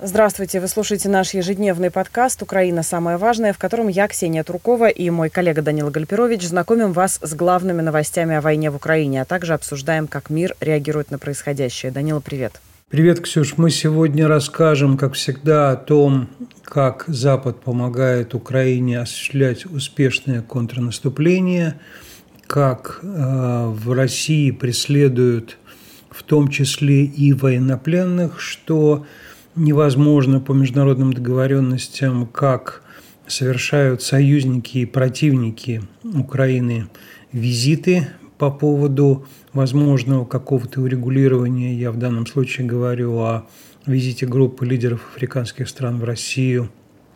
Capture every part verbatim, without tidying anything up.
Здравствуйте, вы слушаете наш ежедневный подкаст «Украина. Самое важное», в котором я, Ксения Трукова, и мой коллега Данила Гальперович знакомим вас с главными новостями о войне в Украине, а также обсуждаем, как мир реагирует на происходящее. Данила, привет. Привет, Ксюш. Мы сегодня расскажем, как всегда, о том, как Запад помогает Украине осуществлять успешное контрнаступление, как э, в России преследуют в том числе и военнопленных, что невозможно по международным договоренностям, как совершают союзники и противники Украины визиты по поводу возможного какого-то урегулирования. Я в данном случае говорю о визите группы лидеров африканских стран в Россию.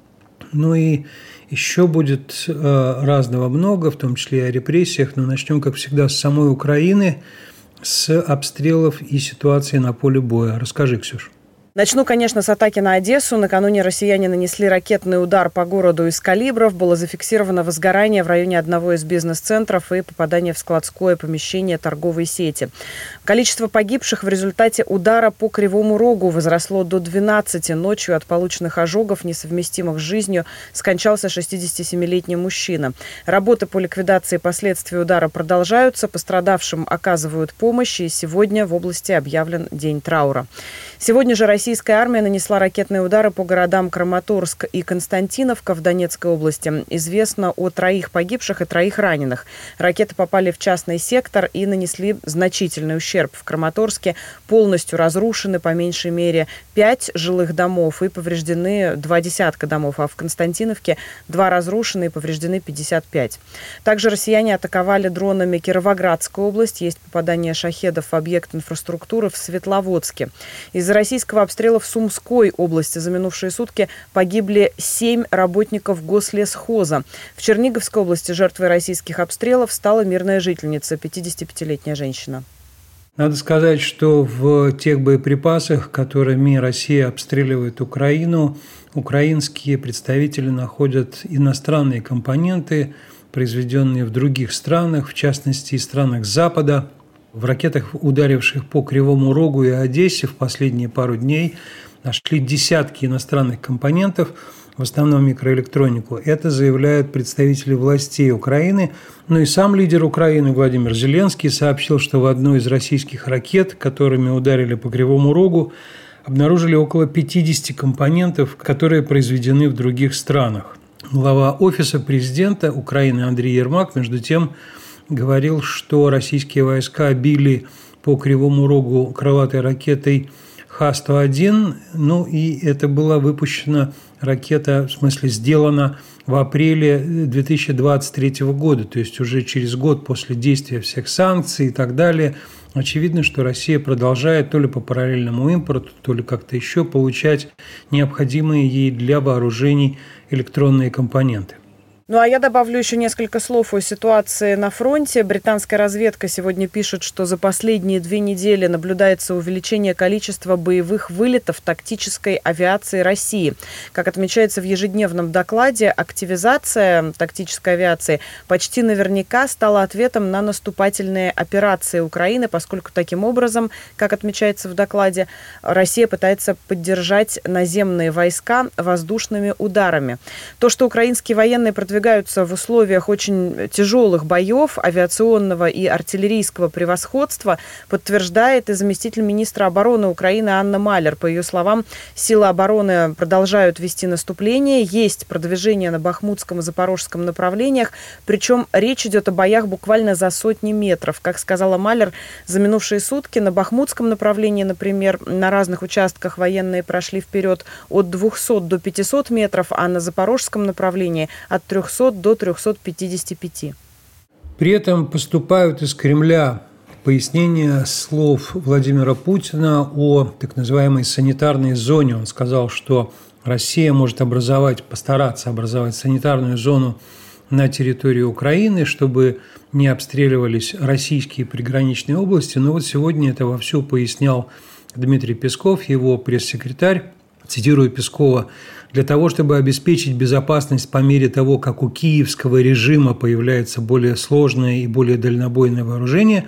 Ну и еще будет разного много, в том числе и о репрессиях, но начнем, как всегда, с самой Украины, с обстрелов и ситуации на поле боя. Расскажи, Ксюш. Начну, конечно, с атаки на Одессу. Накануне россияне нанесли ракетный удар по городу из калибров. Было зафиксировано возгорание в районе одного из бизнес-центров и попадание в складское помещение торговой сети. Количество погибших в результате удара по Кривому Рогу возросло до двенадцати. Ночью от полученных ожогов, несовместимых с жизнью, скончался шестидесятисемилетний мужчина. Работы по ликвидации последствий удара продолжаются. Пострадавшим оказывают помощь, и сегодня в области объявлен день траура. Сегодня же российская армия нанесла ракетные удары по городам Краматорск и Константиновка в Донецкой области. Известно о троих погибших и троих раненых. Ракеты попали в частный сектор и нанесли значительный ущерб. В Краматорске полностью разрушены по меньшей мере пять жилых домов и повреждены два десятка домов, а в Константиновке два разрушены и повреждены пятьдесят пять. Также россияне атаковали дронами Кировоградскую область. Есть попадание шахедов в объект инфраструктуры в Светловодске. Из российского обстрела в Сумской области за минувшие сутки погибли семь работников Гослесхоза. В Черниговской области жертвой российских обстрелов стала мирная жительница, пятидесятипятилетняя женщина. Надо сказать, что в тех боеприпасах, которыми Россия обстреливает Украину, украинские представители находят иностранные компоненты, произведенные в других странах, в частности, и странах Запада. В ракетах, ударивших по Кривому Рогу и Одессе в последние пару дней, нашли десятки иностранных компонентов, в основном микроэлектронику. Это заявляют представители властей Украины. Ну и сам лидер Украины Владимир Зеленский сообщил, что в одной из российских ракет, которыми ударили по Кривому Рогу, обнаружили около пятидесяти компонентов, которые произведены в других странах. Глава Офиса президента Украины Андрей Ермак, между тем, говорил, что российские войска били по Кривому Рогу крылатой ракетой Х сто один, ну и это была выпущена ракета, в смысле сделана в апреле две тысячи двадцать третьего года, то есть уже через год после действия всех санкций и так далее. Очевидно, что Россия продолжает то ли по параллельному импорту, то ли как-то еще получать необходимые ей для вооружений электронные компоненты. Ну, а я добавлю еще несколько слов о ситуации на фронте. Британская разведка сегодня пишет, что за последние две недели наблюдается увеличение количества боевых вылетов тактической авиации России. Как отмечается в ежедневном докладе, активизация тактической авиации почти наверняка стала ответом на наступательные операции Украины, поскольку таким образом, как отмечается в докладе, Россия пытается поддержать наземные войска воздушными ударами. То, что украинские военные продвигаются в условиях очень тяжелых боев, авиационного и артиллерийского превосходства, подтверждает и заместитель министра обороны Украины Анна Малер. По ее словам, силы обороны продолжают вести наступление, есть продвижение на Бахмутском и Запорожском направлениях, причем речь идет о боях буквально за сотни метров. Как сказала Малер, за минувшие сутки на Бахмутском направлении, например, на разных участках военные прошли вперед от двухсот до пятисот метров, а на Запорожском направлении от трехсот до трехсот пятидесяти пяти. При этом поступают из Кремля пояснения слов Владимира Путина о так называемой санитарной зоне. Он сказал, что Россия может образовать, постараться образовать санитарную зону на территории Украины, чтобы не обстреливались российские приграничные области. Но вот сегодня это вовсю пояснял Дмитрий Песков, его пресс-секретарь. Цитирую Пескова: «Для того, чтобы обеспечить безопасность по мере того, как у киевского режима появляется более сложное и более дальнобойное вооружение,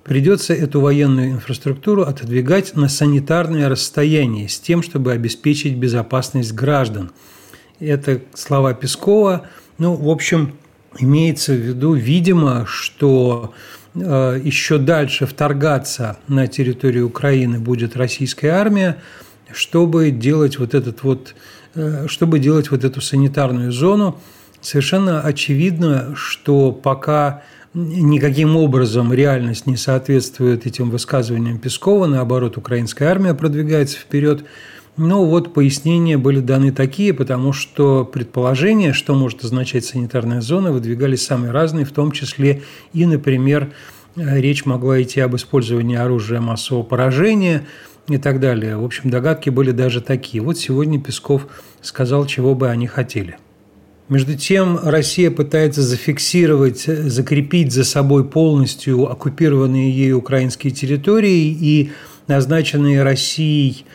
придется эту военную инфраструктуру отодвигать на санитарное расстояние с тем, чтобы обеспечить безопасность граждан. Это слова Пескова. Ну, в общем, имеется в виду, видимо, что э, еще дальше вторгаться на территорию Украины будет российская армия, чтобы делать вот этот вот, э, чтобы делать вот эту санитарную зону. Совершенно очевидно, что пока никаким образом реальность не соответствует этим высказываниям Пескова, наоборот, украинская армия продвигается вперед. Но вот пояснения были даны такие, потому что предположения, что может означать санитарная зона, выдвигались самые разные, в том числе и, например, речь могла идти об использовании оружия массового поражения и так далее. В общем, догадки были даже такие. Вот сегодня Песков сказал, чего бы они хотели. Между тем, Россия пытается зафиксировать, закрепить за собой полностью оккупированные ею украинские территории, и назначенные Россией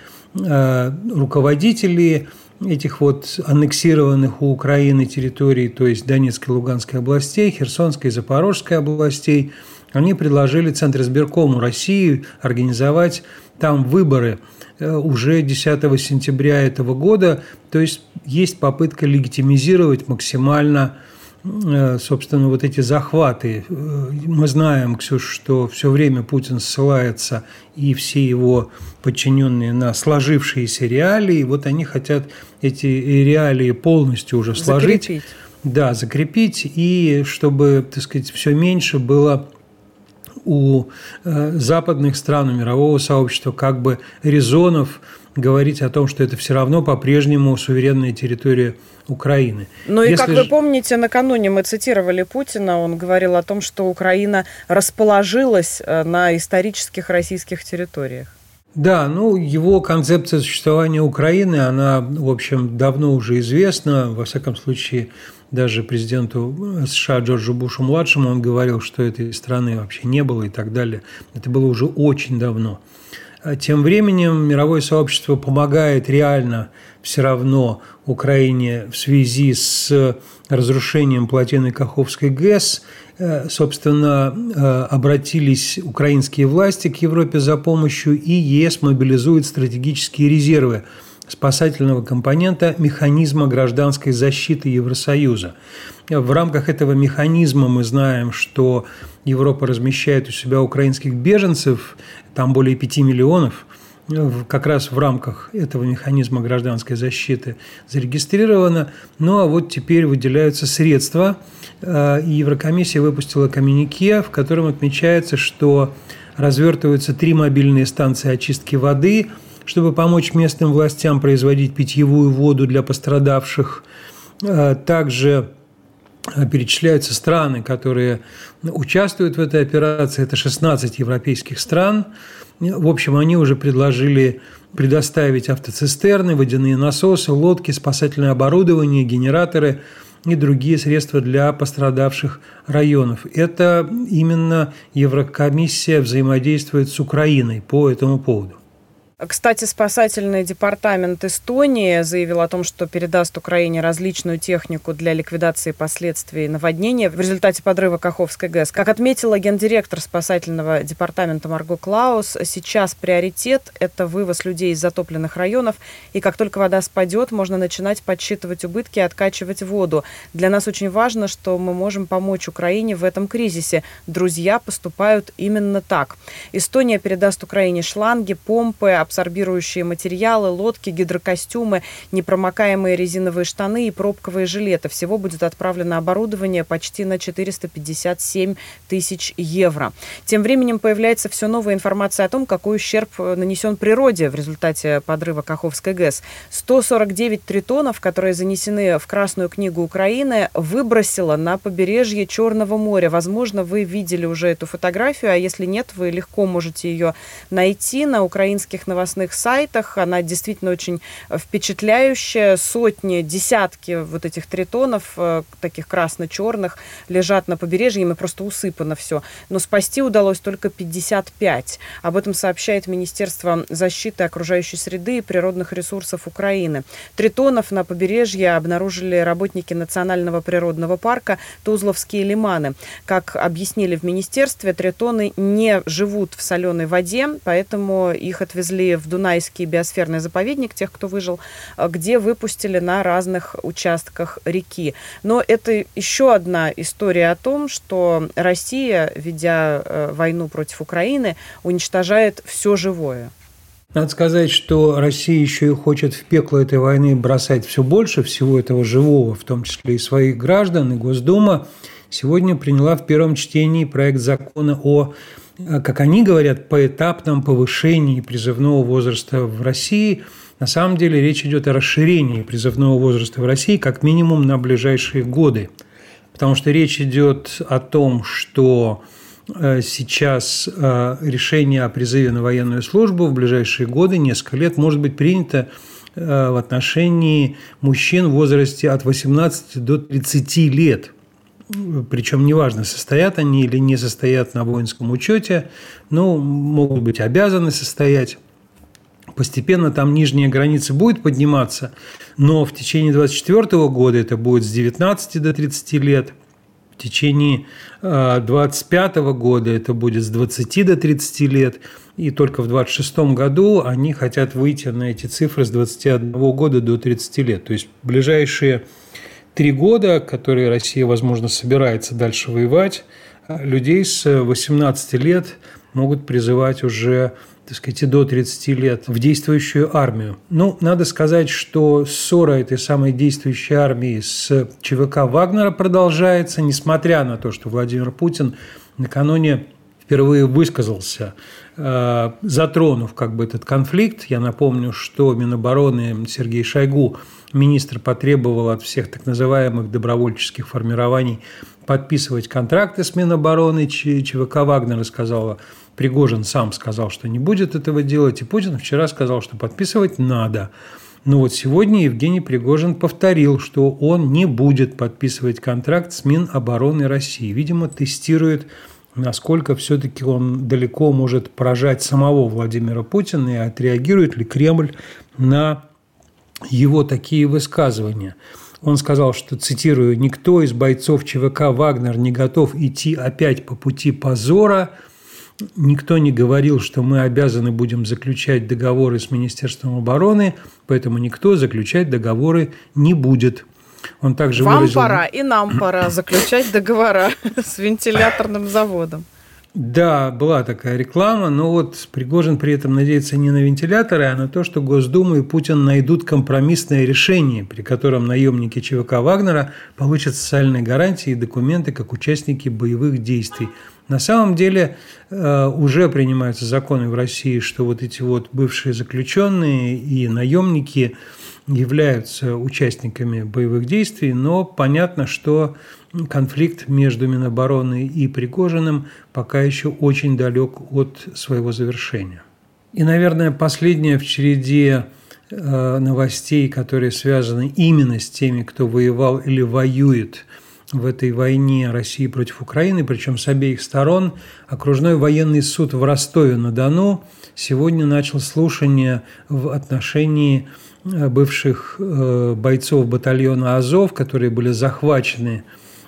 руководители этих вот аннексированных у Украины территорий, то есть Донецкой и Луганской областей, Херсонской и Запорожской областей, они предложили Центризбиркому России организовать там выборы уже десятого сентября этого года. То есть есть попытка легитимизировать максимально, собственно, вот эти захваты. Мы знаем, Ксюш, что все время Путин ссылается и все его подчиненные на сложившиеся реалии. Вот они хотят эти реалии полностью уже сложить. Закрепить. Да, закрепить, и чтобы, так сказать, все меньше было у западных стран, у мирового сообщества как бы резонов говорить о том, что это все равно по-прежнему суверенная территория Украины. Ну и, Если как же... вы помните, накануне мы цитировали Путина, он говорил о том, что Украина расположилась на исторических российских территориях. Да, ну, его концепция существования Украины, она, в общем, давно уже известна. Во всяком случае, даже президенту США Джорджу Бушу-младшему он говорил, что этой страны вообще не было и так далее. Это было уже очень давно. Тем временем мировое сообщество помогает реально все равно Украине в связи с разрушением плотины Каховской ГЭС. Собственно, обратились украинские власти к Европе за помощью, и ЕС мобилизует стратегические резервы спасательного компонента механизма гражданской защиты Евросоюза. В рамках этого механизма мы знаем, что Европа размещает у себя украинских беженцев, там более пяти миллионов, как раз в рамках этого механизма гражданской защиты зарегистрировано. Ну а вот теперь выделяются средства, и Еврокомиссия выпустила коммюнике, в котором отмечается, что развертываются три мобильные станции очистки воды, чтобы помочь местным властям производить питьевую воду для пострадавших. Также перечисляются страны, которые участвуют в этой операции. Это шестнадцать европейских стран. В общем, они уже предложили предоставить автоцистерны, водяные насосы, лодки, спасательное оборудование, генераторы и другие средства для пострадавших районов. Это именно Еврокомиссия взаимодействует с Украиной по этому поводу. Кстати, спасательный департамент Эстонии заявил о том, что передаст Украине различную технику для ликвидации последствий наводнения в результате подрыва Каховской ГЭС. Как отметила гендиректор спасательного департамента Марго Клаус, сейчас приоритет – это вывоз людей из затопленных районов, и как только вода спадет, можно начинать подсчитывать убытки и откачивать воду. Для нас очень важно, что мы можем помочь Украине в этом кризисе. Друзья поступают именно так. Эстония передаст Украине шланги, помпы, абсорбирующие материалы, лодки, гидрокостюмы, непромокаемые резиновые штаны и пробковые жилеты. Всего будет отправлено оборудование почти на четыреста пятьдесят семь тысяч евро. Тем временем появляется все новая информация о том, какой ущерб нанесен природе в результате подрыва Каховской ГЭС. сто сорок девять тритонов, которые занесены в Красную книгу Украины, выбросило на побережье Черного моря. Возможно, вы видели уже эту фотографию, а если нет, вы легко можете ее найти на украинских новостях. новостных сайтах. Она действительно очень впечатляющая. Сотни, десятки вот этих тритонов, таких красно-черных, лежат на побережье, ими просто усыпано все. Но спасти удалось только пятьдесят пять. Об этом сообщает Министерство защиты окружающей среды и природных ресурсов Украины. Тритонов на побережье обнаружили работники Национального природного парка Тузловские лиманы. Как объяснили в министерстве, тритоны не живут в соленой воде, поэтому их отвезли в Дунайский биосферный заповедник, тех, кто выжил, где выпустили на разных участках реки. Но это еще одна история о том, что Россия, ведя войну против Украины, уничтожает все живое. Надо сказать, что Россия еще и хочет в пекло этой войны бросать все больше всего этого живого, в том числе и своих граждан, и Госдума сегодня приняла в первом чтении проект закона о, как они говорят, поэтапном повышении призывного возраста в России. На самом деле речь идет о расширении призывного возраста в России как минимум на ближайшие годы, потому что речь идет о том, что сейчас решение о призыве на военную службу в ближайшие годы, несколько лет, может быть принято в отношении мужчин в возрасте от восемнадцати до тридцати лет. Причем неважно, состоят они или не состоят на воинском учете, но могут быть обязаны состоять. Постепенно там нижняя граница будет подниматься, но в течение двадцать четвёртого года это будет с девятнадцати до тридцати лет. В течение двадцать пятого года это будет с двадцати до тридцати лет, и только в двадцать шестом году они хотят выйти на эти цифры с двадцати одного года до тридцати лет. То есть в ближайшие три года, которые Россия, возможно, собирается дальше воевать, людей с восемнадцати лет могут призывать уже, так сказать, и до тридцати лет в действующую армию. Ну, надо сказать, что ссора этой самой действующей армии с ЧВК Вагнера продолжается, несмотря на то, что Владимир Путин накануне впервые высказался, затронув как бы этот конфликт. Я напомню, что Минобороны Сергей Шойгу, министр, потребовал от всех так называемых добровольческих формирований подписывать контракты с Минобороны. ЧВК Вагнера сказала, Пригожин сам сказал, что не будет этого делать, и Путин вчера сказал, что подписывать надо. Но вот сегодня Евгений Пригожин повторил, что он не будет подписывать контракт с Минобороны России. Видимо, тестирует, насколько все-таки он далеко может поражать самого Владимира Путина, и отреагирует ли Кремль на его такие высказывания. Он сказал, что, цитирую, «никто из бойцов ЧВК «Вагнер» не готов идти опять по пути позора. Никто не говорил, что мы обязаны будем заключать договоры с Министерством обороны, поэтому никто заключать договоры не будет». Он также Вам выразил... пора и нам пора заключать договора с вентиляторным заводом. Да, была такая реклама, но вот Пригожин при этом надеется не на вентиляторы, а на то, что Госдума и Путин найдут компромиссное решение, при котором наемники ЧВК Вагнера получат социальные гарантии и документы как участники боевых действий. На самом деле уже принимаются законы в России, что вот эти вот бывшие заключенные и наемники являются участниками боевых действий, но понятно, что конфликт между Минобороны и Пригожиным пока еще очень далек от своего завершения. И, наверное, последнее в череде новостей, которые связаны именно с теми, кто воевал или воюет в этой войне России против Украины, причем с обеих сторон. Окружной военный суд в Ростове-на-Дону сегодня начал слушание в отношении бывших бойцов батальона «Азов», которые были захвачены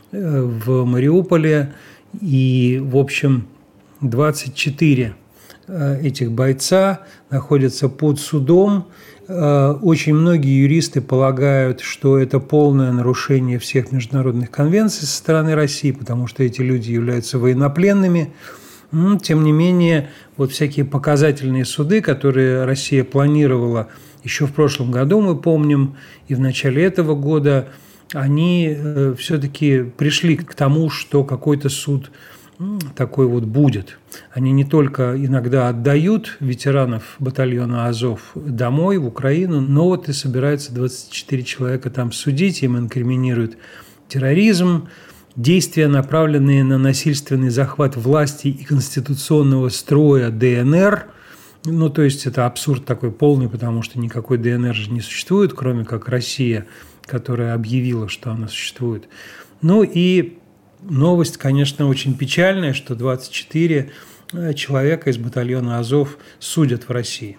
в Мариуполе. И, в общем, двадцать четыре этих бойца находятся под судом. Очень многие юристы полагают, что это полное нарушение всех международных конвенций со стороны России, потому что эти люди являются военнопленными. Тем не менее, вот всякие показательные суды, которые Россия планировала еще в прошлом году, мы помним, и в начале этого года, они все-таки пришли к тому, что какой-то суд такой вот будет. Они не только иногда отдают ветеранов батальона «Азов» домой, в Украину, но вот и собираются двадцать четыре человека там судить, им инкриминируют терроризм, действия, направленные на насильственный захват власти и конституционного строя ДНР. Ну, то есть это абсурд такой полный, потому что никакой ДНР же не существует, кроме как Россия, которая объявила, что она существует. Ну и новость, конечно, очень печальная, что двадцать четыре человека из батальона «Азов» судят в России.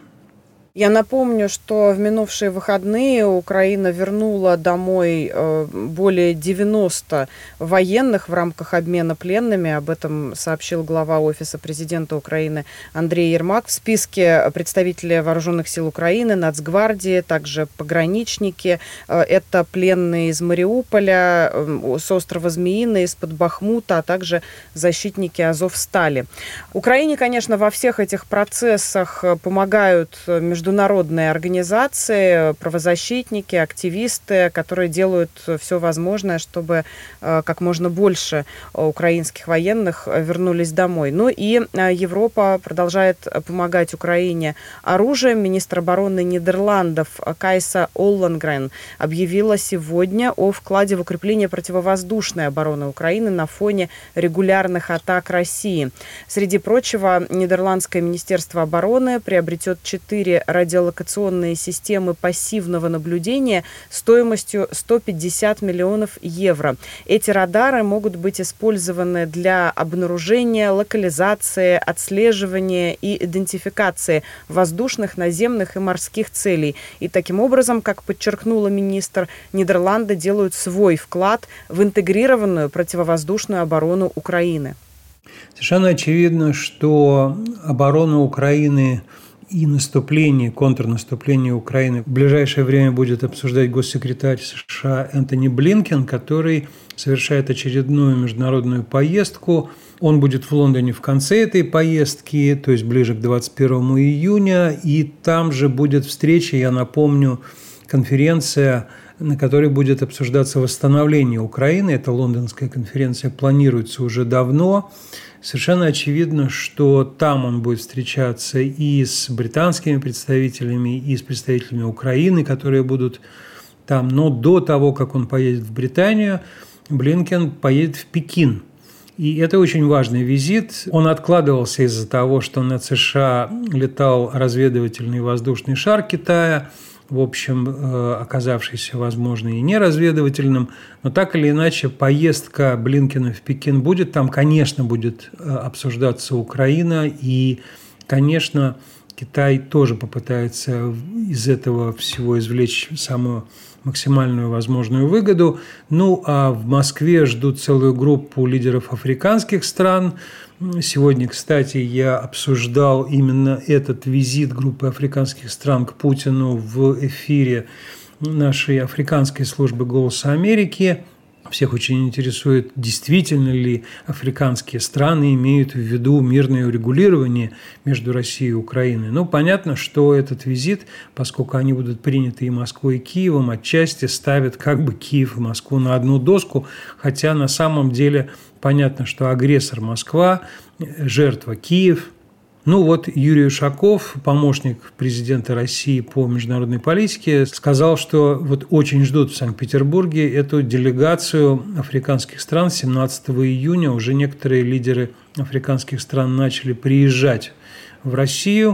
Я напомню, что в минувшие выходные Украина вернула домой более девяноста военных в рамках обмена пленными. Об этом сообщил глава Офиса президента Украины Андрей Ермак. В списке представители Вооруженных сил Украины, Нацгвардии, также пограничники. Это пленные из Мариуполя, с острова Змеиный, из-под Бахмута, а также защитники Азовстали. Украине, конечно, во всех этих процессах помогают международные Международные организации, правозащитники, активисты, которые делают все возможное, чтобы как можно больше украинских военных вернулись домой. Ну и Европа продолжает помогать Украине оружием. Министр обороны Нидерландов Кайса Оллонгрен объявила сегодня о вкладе в укрепление противовоздушной обороны Украины на фоне регулярных атак России. Среди прочего, Нидерландское министерство обороны приобретет четыре радиолокационные системы пассивного наблюдения стоимостью сто пятьдесят миллионов евро. Эти радары могут быть использованы для обнаружения, локализации, отслеживания и идентификации воздушных, наземных и морских целей. И таким образом, как подчеркнула министр, Нидерланды делают свой вклад в интегрированную противовоздушную оборону Украины. Совершенно очевидно, что оборона Украины и наступление, контрнаступление Украины в ближайшее время будет обсуждать госсекретарь США Энтони Блинкен, который совершает очередную международную поездку. Он будет в Лондоне в конце этой поездки, то есть ближе к двадцать первому июня, и там же будет встреча, я напомню, конференция, на которой будет обсуждаться восстановление Украины. Эта лондонская конференция планируется уже давно. Совершенно очевидно, что там он будет встречаться и с британскими представителями, и с представителями Украины, которые будут там. Но до того, как он поедет в Британию, Блинкен поедет в Пекин. И это очень важный визит. Он откладывался из-за того, что над США летал разведывательный воздушный шар Китая, в общем, оказавшийся, возможно, и неразведывательным. Но так или иначе, поездка Блинкена в Пекин будет. Там, конечно, будет обсуждаться Украина. И, конечно, Китай тоже попытается из этого всего извлечь самую максимальную возможную выгоду. Ну, а в Москве ждут целую группу лидеров африканских стран. Сегодня, кстати, я обсуждал именно этот визит группы африканских стран к Путину в эфире нашей африканской службы «Голоса Америки». Всех очень интересует, действительно ли африканские страны имеют в виду мирное урегулирование между Россией и Украиной. Ну, понятно, что этот визит, поскольку они будут приняты и Москвой, и Киевом, отчасти ставят как бы Киев и Москву на одну доску, хотя на самом деле понятно, что агрессор Москва, жертва Киев. Ну вот Юрий Ушаков, помощник президента России по международной политике, сказал, что вот очень ждут в Санкт-Петербурге эту делегацию африканских стран. семнадцатого июня уже некоторые лидеры африканских стран начали приезжать в Россию.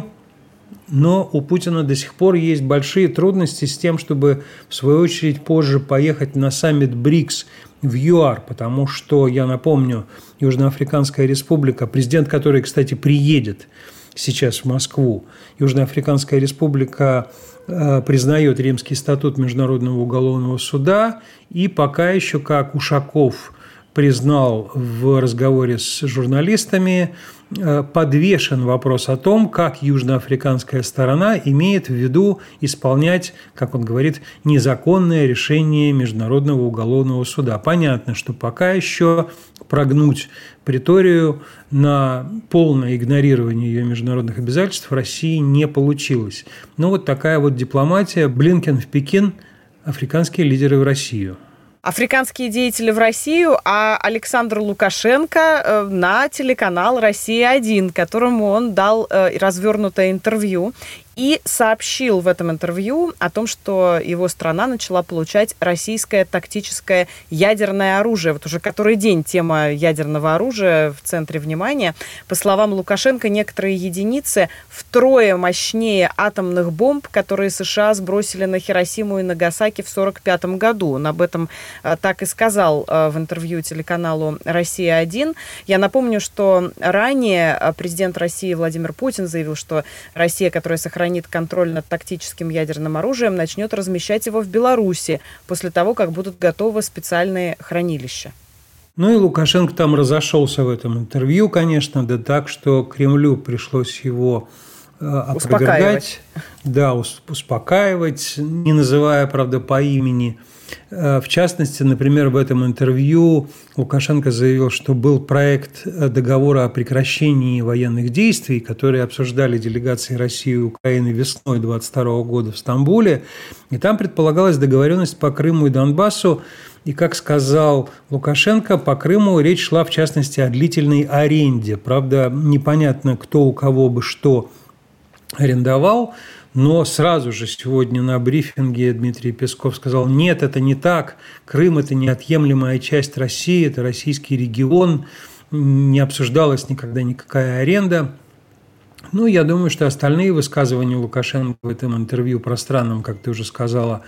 Но у Путина до сих пор есть большие трудности с тем, чтобы в свою очередь позже поехать на саммит БРИКС в ЮАР, потому что, я напомню, Южноафриканская республика, президент которой, кстати, приедет сейчас в Москву, Южноафриканская республика э, признает Римский статут Международного уголовного суда, и пока еще, как Ушаков признал в разговоре с журналистами, подвешен вопрос о том, как южноафриканская сторона имеет в виду исполнять, как он говорит, незаконное решение Международного уголовного суда. Понятно, что пока еще прогнуть Преторию на полное игнорирование ее международных обязательств в России не получилось. Но вот такая вот дипломатия. Блинкен в Пекин, африканские лидеры в Россию. Африканские деятели в Россию, а Александр Лукашенко на телеканал «Россия-один», которому он дал развернутое интервью. и сообщил в этом интервью о том, что его страна начала получать российское тактическое ядерное оружие. Вот уже который день тема ядерного оружия в центре внимания. По словам Лукашенко, некоторые единицы втрое мощнее атомных бомб, которые США сбросили на Хиросиму и Нагасаки в сорок пятом году. Он об этом так и сказал в интервью телеканалу «Россия-один». Я напомню, что ранее президент России Владимир Путин заявил, что Россия, которая сохранит контроль над тактическим ядерным оружием, начнет размещать его в Беларуси после того, как будут готовы специальные хранилища. Ну и Лукашенко там разошелся в этом интервью, конечно, да так, что Кремлю пришлось его э, опровергать. Да, успокаивать, не называя, правда, по имени. В частности, например, в этом интервью Лукашенко заявил, что был проект договора о прекращении военных действий, которые обсуждали делегации России и Украины весной двадцать второго года в Стамбуле. И там предполагалась договоренность по Крыму и Донбассу. И, как сказал Лукашенко, по Крыму речь шла, в частности, о длительной аренде. Правда, непонятно, кто у кого бы что арендовал. Но сразу же сегодня на брифинге Дмитрий Песков сказал: нет, это не так, Крым – это неотъемлемая часть России, это российский регион, не обсуждалась никогда никакая аренда. Ну, я думаю, что остальные высказывания Лукашенко в этом интервью пространном, как ты уже сказала,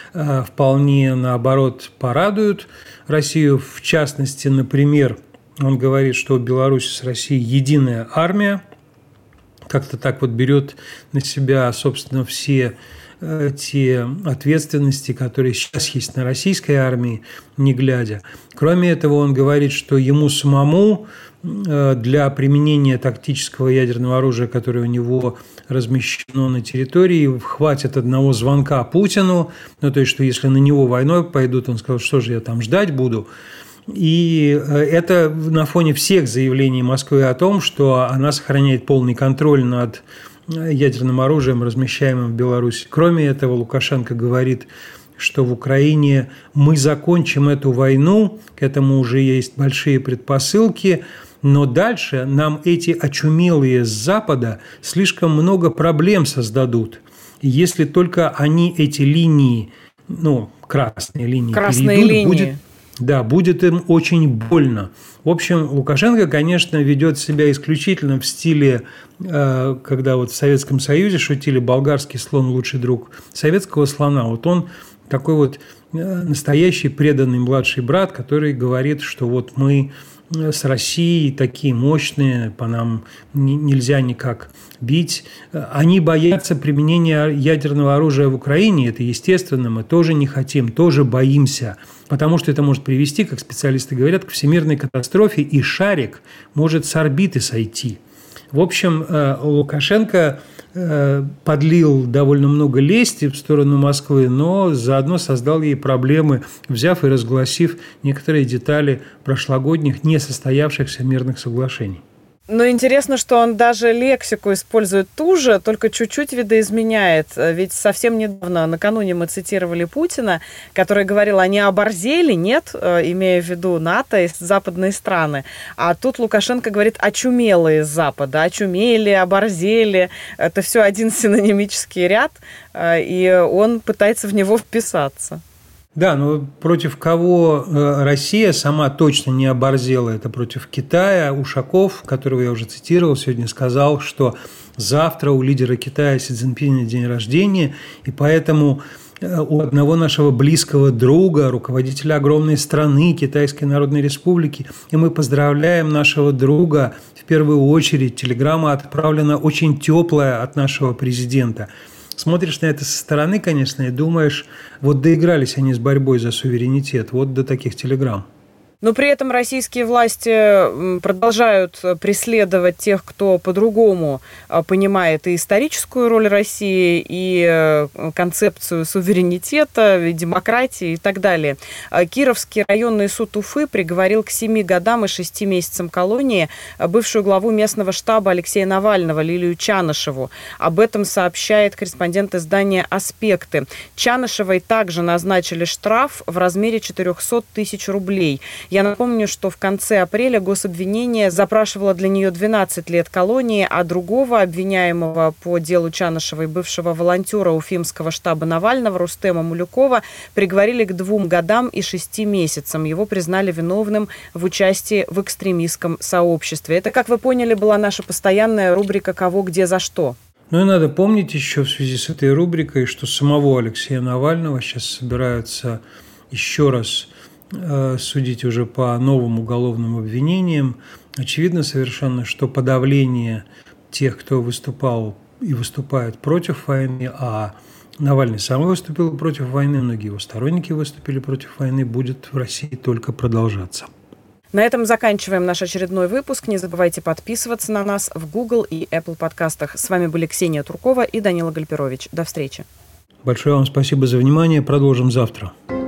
вполне, наоборот, порадуют Россию. В частности, например, он говорит, что Беларусь с Россией единая армия, как-то так вот берет на себя, собственно, все те ответственности, которые сейчас есть на российской армии, не глядя. Кроме этого, он говорит, что ему самому для применения тактического ядерного оружия, которое у него размещено на территории, хватит одного звонка Путину, ну, то есть, что если на него войной пойдут, он сказал, что же я там ждать буду. И это на фоне всех заявлений Москвы о том, что она сохраняет полный контроль над ядерным оружием, размещаемым в Беларуси. Кроме этого, Лукашенко говорит, что в Украине мы закончим эту войну, к этому уже есть большие предпосылки, но дальше нам эти очумелые с Запада слишком много проблем создадут. И если только они эти линии, ну, красные линии Красные перейдут, линии. будет... Да, будет им очень больно. В общем, Лукашенко, конечно, ведет себя исключительно в стиле, когда вот в Советском Союзе шутили «болгарский слон – лучший друг советского слона». Вот он такой вот настоящий преданный младший брат, который говорит, что вот мы с Россией такие мощные, по нам нельзя никак бить. Они боятся применения ядерного оружия в Украине, это естественно, мы тоже не хотим, тоже боимся, потому что это может привести, как специалисты говорят, к всемирной катастрофе, и шарик может с орбиты сойти. В общем, Лукашенко подлил довольно много лести в сторону Москвы, но заодно создал ей проблемы, взяв и разгласив некоторые детали прошлогодних несостоявшихся мирных соглашений. Но интересно, что он даже лексику использует ту же, только чуть-чуть видоизменяет. Ведь совсем недавно, накануне мы цитировали Путина, который говорил, они оборзели, нет, имея в виду НАТО и западные страны. А тут Лукашенко говорит, очумелые с Запада, очумели, оборзели. Это все один синонимический ряд, и он пытается в него вписаться. Да, но против кого Россия сама точно не оборзела, это против Китая. Ушаков, которого я уже цитировал, сегодня сказал, что завтра у лидера Китая Си Цзиньпиня день рождения, и поэтому у одного нашего близкого друга, руководителя огромной страны, Китайской Народной Республики, и мы поздравляем нашего друга, в первую очередь, телеграмма отправлена очень теплая от нашего президента. Смотришь на это со стороны, конечно, и думаешь, вот доигрались они с борьбой за суверенитет, вот до таких телеграмм. Но при этом российские власти продолжают преследовать тех, кто по-другому понимает и историческую роль России, и концепцию суверенитета, и демократии и так далее. Кировский районный суд Уфы приговорил к семи годам и шести месяцам колонии бывшую главу местного штаба Алексея Навального Лилию Чанышеву. Об этом сообщает корреспондент издания «Аспекты». Чанышевой также назначили штраф в размере четыреста тысяч рублей. Я напомню, что в конце апреля гособвинение запрашивало для нее двенадцать лет колонии, а другого обвиняемого по делу Чанышевой, бывшего волонтера Уфимского штаба Навального Рустема Мулюкова, приговорили к двум годам и шести месяцам. Его признали виновным в участии в экстремистском сообществе. Это, как вы поняли, была наша постоянная рубрика «Кого, где, за что». Ну и надо помнить еще в связи с этой рубрикой, что самого Алексея Навального сейчас собираются еще раз э, судить уже по новым уголовным обвинениям. Очевидно совершенно, что подавление тех, кто выступал и выступает против войны, а Навальный сам выступил против войны, многие его сторонники выступили против войны, будет в России только продолжаться. На этом заканчиваем наш очередной выпуск. Не забывайте подписываться на нас в Google и Apple подкастах. С вами были Ксения Туркова и Данила Гальперович. До встречи. Большое вам спасибо за внимание. Продолжим завтра.